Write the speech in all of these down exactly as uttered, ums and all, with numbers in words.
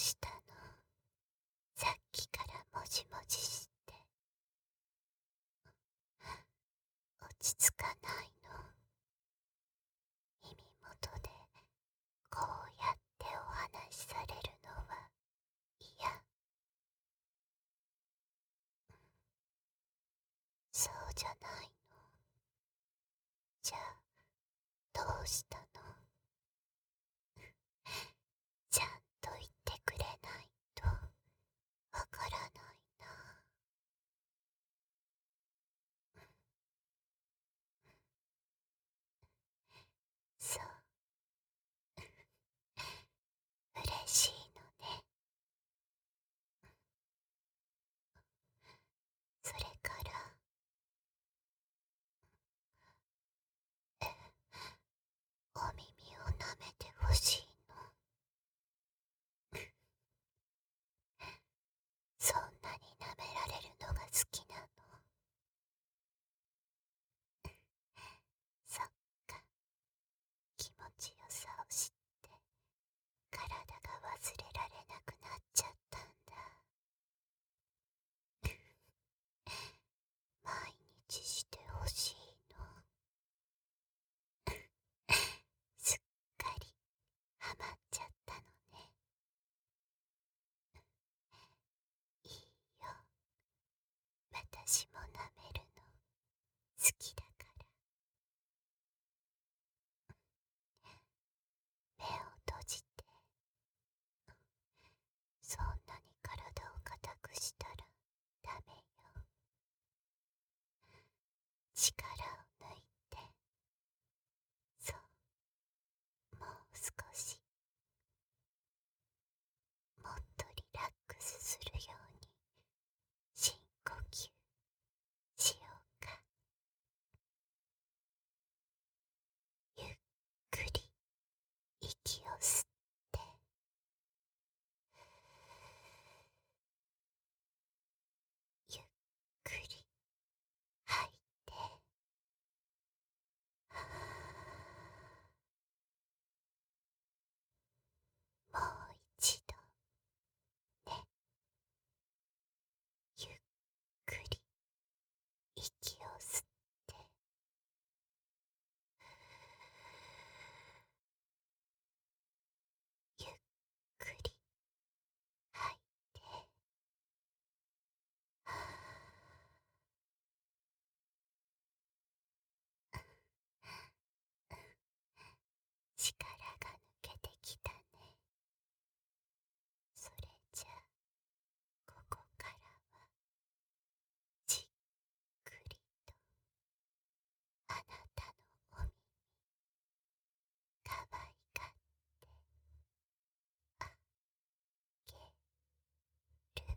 したの？さっきからもじもじして。落ち着かないの？耳元でこうやってお話しされるのは嫌？そうじゃないの？じゃあどうしたの？ちゃんと言ってくれないとわからないな。そう、嬉しいのね。それからえお耳を舐めてほしいの？そんなに舐められるのが好きなの？そっか、気持ちよさを知って体が忘れられなくなっちゃったんだ。毎日してほしいの？すっかりハマっちゃったのね。いいよ、私も舐めるの好きだから。目を閉じて。そんなに体を硬くしたらダメよ。力を抜いて。そう、もう少し。もっとリラックスするように深呼吸しようか。ゆっくり息を吸って、ゆっくり吐いて。もう一度ね。ゆっくり息を吸って、ゆっくり吐いて。力が抜けてきたね。それじゃあここからはじっくりとあなたのお耳かわいがってあげる。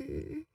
ん